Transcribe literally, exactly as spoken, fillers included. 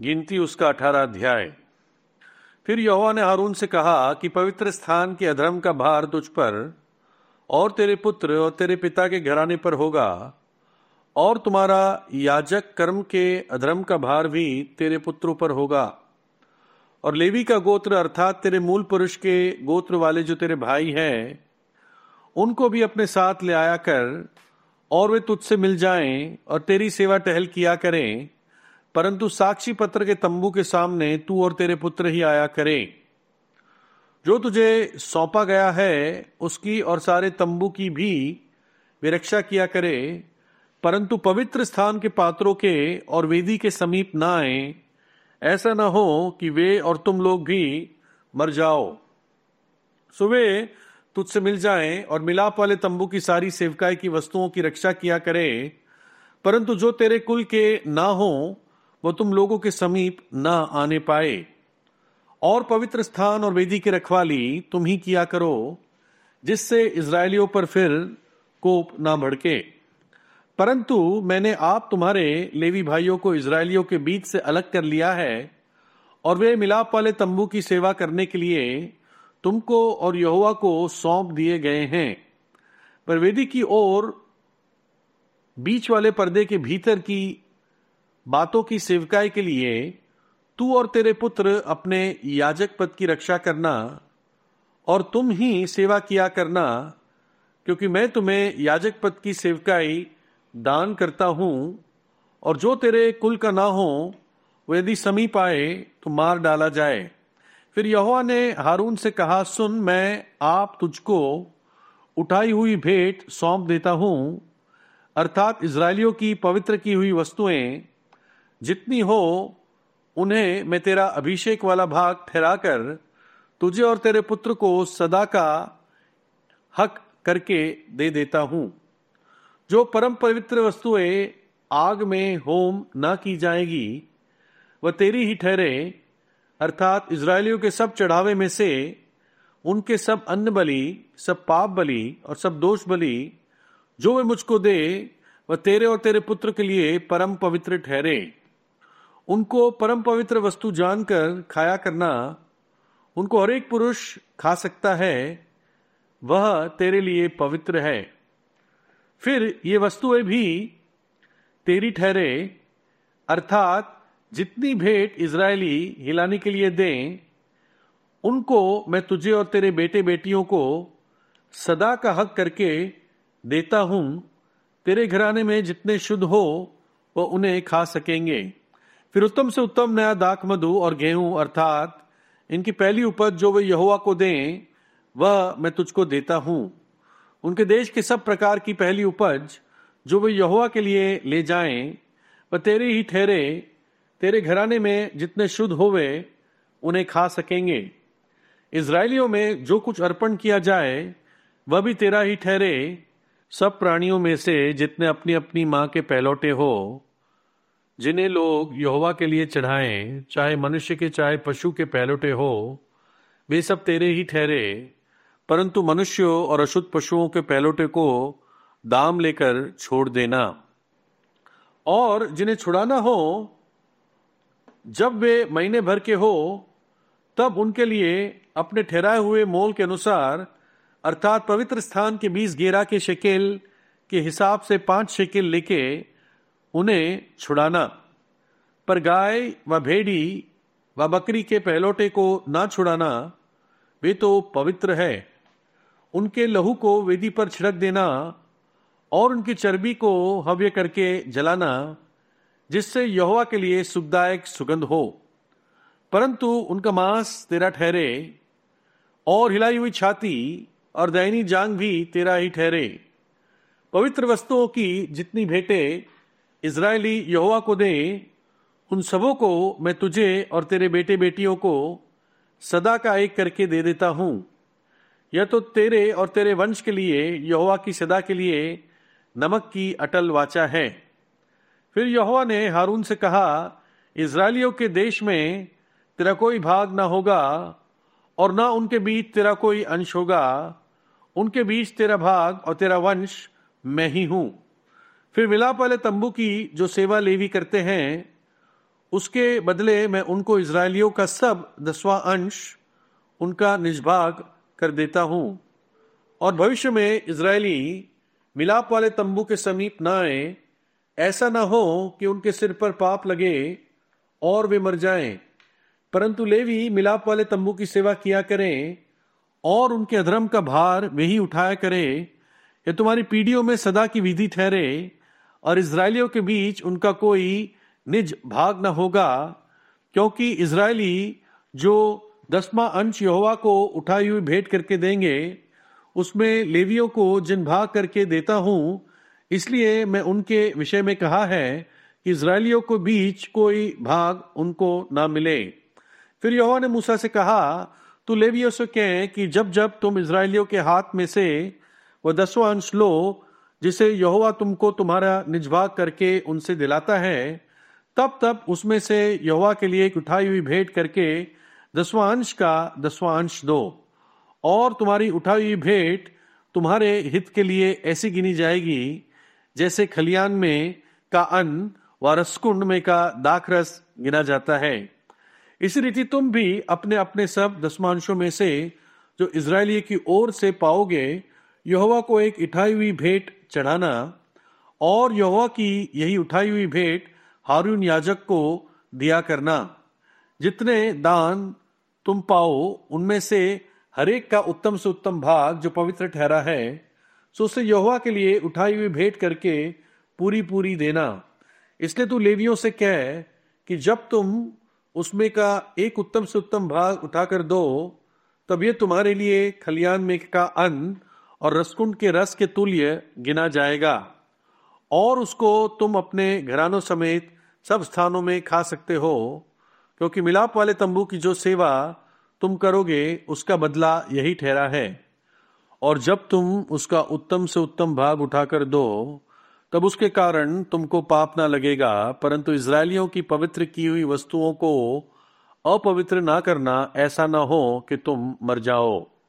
गिनती उसका अठारह अध्याय। फिर यहोवा ने हारून से कहा कि पवित्र स्थान के अधर्म का भार तुझ पर और तेरे पुत्र और तेरे पिता के घराने पर होगा, और तुम्हारा याजक कर्म के अधर्म का भार भी तेरे पुत्रों पर होगा। और लेवी का गोत्र अर्थात तेरे मूल पुरुष के गोत्र वाले जो तेरे भाई हैं, उनको भी अपने साथ ले आया कर, और वे तुझसे मिल जाएं और तेरी सेवा टहल किया करें, परंतु साक्षी पत्र के तंबू के सामने तू और तेरे पुत्र ही आया करें। जो तुझे सौंपा गया है उसकी और सारे तंबू की भी वे रक्षा किया करे, परंतु पवित्र स्थान के पात्रों के और वेदी के समीप न आए, ऐसा न हो कि वे और तुम लोग भी मर जाओ। सो वे तुझसे मिल जाएं और मिलाप वाले तंबू की सारी सेवकाई की वस्तुओं की रक्षा किया करे, परंतु जो तेरे कुल के ना हो वो तुम लोगों के समीप न आने पाए। और पवित्र स्थान और वेदी की रखवाली तुम ही किया करो, जिससे इजरायलियों पर फिर कोप ना भड़के। परंतु मैंने आप तुम्हारे लेवी भाइयों को इजरायलियों के बीच से अलग कर लिया है, और वे मिलाप वाले तंबू की सेवा करने के लिए तुमको और यहोवा को सौंप दिए गए हैं। पर वेदी की ओर बीच वाले पर्दे के भीतर की बातों की सेवकाई के लिए तू और तेरे पुत्र अपने याजक पद की रक्षा करना, और तुम ही सेवा किया करना, क्योंकि मैं तुम्हें याजक पद की सेवकाई दान करता हूं। और जो तेरे कुल का ना हो वो यदि समीप आए तो मार डाला जाए। फिर यहोवा ने हारून से कहा, सुन, मैं आप तुझको उठाई हुई भेंट सौंप देता हूं, अर्थात इजरायलियों की पवित्र की हुई वस्तुएं जितनी हो उन्हें मैं तेरा अभिषेक वाला भाग ठहराकर तुझे और तेरे पुत्र को सदा का हक करके दे देता हूं। जो परम पवित्र वस्तुएं आग में होम न की जाएगी वह तेरी ही ठहरे, अर्थात इजरायलियों के सब चढ़ावे में से उनके सब अन्न बलि, सब पाप बलि और सब दोष बलि जो वे मुझको दे, वह तेरे और तेरे पुत्र के लिए परम पवित्र ठहरे। उनको परम पवित्र वस्तु जानकर खाया करना। उनको हर एक पुरुष खा सकता है, वह तेरे लिए पवित्र है। फिर ये वस्तुएं भी तेरी ठहरे, अर्थात जितनी भेंट इजरायली हिलाने के लिए दें, उनको मैं तुझे और तेरे बेटे बेटियों को सदा का हक करके देता हूं। तेरे घराने में जितने शुद्ध हो वो उन्हें खा सकेंगे। फिर उत्तम से उत्तम नया दाख मधु और गेहूं, अर्थात इनकी पहली उपज जो वे यहोवा को दें, वह मैं तुझको देता हूं। उनके देश के सब प्रकार की पहली उपज जो वे यहोवा के लिए ले जाएं, वह तेरे ही ठहरे। तेरे घराने में जितने शुद्ध होवे उन्हें खा सकेंगे। इजरायलियों में जो कुछ अर्पण किया जाए वह भी तेरा ही ठहरे। सब प्राणियों में से जितने अपनी अपनी मां के पहलौटे हो, जिन्हें लोग यहोवा के लिए चढ़ाएं, चाहे मनुष्य के चाहे पशु के पहलौटे हो, वे सब तेरे ही ठहरे। परंतु मनुष्यों और अशुद्ध पशुओं के पहलौटे को दाम लेकर छोड़ देना। और जिन्हें छुड़ाना हो, जब वे महीने भर के हो, तब उनके लिए अपने ठहराए हुए मोल के अनुसार, अर्थात पवित्र स्थान के बीस गेरा के शेकेल के हिसाब से पांच शेकेल लेके उन्हें छुड़ाना। पर गाय व भेड़ी व बकरी के पहलौटे को ना छुड़ाना, वे तो पवित्र है। उनके लहू को वेदी पर छिड़क देना और उनकी चर्बी को हव्य करके जलाना, जिससे यहोवा के लिए सुखदायक सुगंध हो। परंतु उनका मांस तेरा ठहरे, और हिलाई हुई छाती और दैनी जांग भी तेरा ही ठहरे। पवित्र वस्तुओं की जितनी भेंटें इजरायली यहोवा को दें, उन सबों को मैं तुझे और तेरे बेटे बेटियों को सदा का एक करके दे देता हूं। यह तो तेरे और तेरे वंश के लिए यहोवा की सदा के लिए नमक की अटल वाचा है। फिर यहोवा ने हारून से कहा, इजरायलियों के देश में तेरा कोई भाग ना होगा, और ना उनके बीच तेरा कोई अंश होगा। उनके बीच तेरा भाग और तेरा वंश मैं ही हूं। फिर मिलाप वाले तंबू की जो सेवा लेवी करते हैं, उसके बदले मैं उनको इजरायलियों का सब दसवां अंश उनका निजभाग कर देता हूं। और भविष्य में इजरायली मिलाप वाले तंबू के समीप न आए, ऐसा न हो कि उनके सिर पर पाप लगे और वे मर जाएं। परंतु लेवी मिलाप वाले तंबू की सेवा किया करें और उनके अधर्म का भार वे ही उठाया करें। यह तुम्हारी पीढ़ियों में सदा की विधि ठहरे और इजरायलियों के बीच उनका कोई निज भाग न होगा, क्योंकि इजरायली जो दसवां अंश यहोवा को उठाई हुई भेंट करके देंगे, उसमें लेवियों को जिन भाग करके देता हूं, इसलिए मैं उनके विषय में कहा है कि इजरायलियों के बीच कोई भाग उनको ना मिले। फिर यहोवा ने मूसा से कहा, तू लेवियों से कह कि जब जब तुम इजरायलियों के हाथ में से वह दसवां अंश लो जिसे यहोवा तुमको तुम्हारा निजभाग करके उनसे दिलाता है, तब तब उसमें से यहोवा के लिए एक उठाई हुई भेंट करके दसवां अंश का दसवां अंश दो। और तुम्हारी उठाई हुई भेंट तुम्हारे हित के लिए ऐसी गिनी जाएगी जैसे खलियान में का अन्न व रसकुंड में का दाखरस गिना जाता है। इसी रीति तुम भी अपने अपने सब दसमांशों में से जो इजरायली की ओर से पाओगे, यहोवा को एक उठाई हुई भेंट चढ़ाना। और यहोवा की यही उठाई हुई भेंट हारून याजक को दिया करना। जितने दान तुम पाओ उनमें से हरेक का उत्तम से उत्तम भाग जो पवित्र ठहरा है, सो उसे यहोवा के लिए उठाई हुई भेंट करके पूरी पूरी देना। इसलिए तू लेवियों से कह कि जब तुम उसमें का एक उत्तम से उत्तम भाग उठाकर दो, तब ये तुम्हारे लिए खलियान में का अन्न और रसकुंड के रस के तुल्य गिना जाएगा। और उसको तुम अपने घरानों समेत सब स्थानों में खा सकते हो, क्योंकि मिलाप वाले तंबू की जो सेवा तुम करोगे उसका बदला यही ठहरा है। और जब तुम उसका उत्तम से उत्तम भाग उठाकर दो, तब उसके कारण तुमको पाप ना लगेगा, परंतु इजरायलियों की पवित्र की हुई वस्तुओं को अपवित्र ना करना, ऐसा ना हो कि तुम मर जाओ।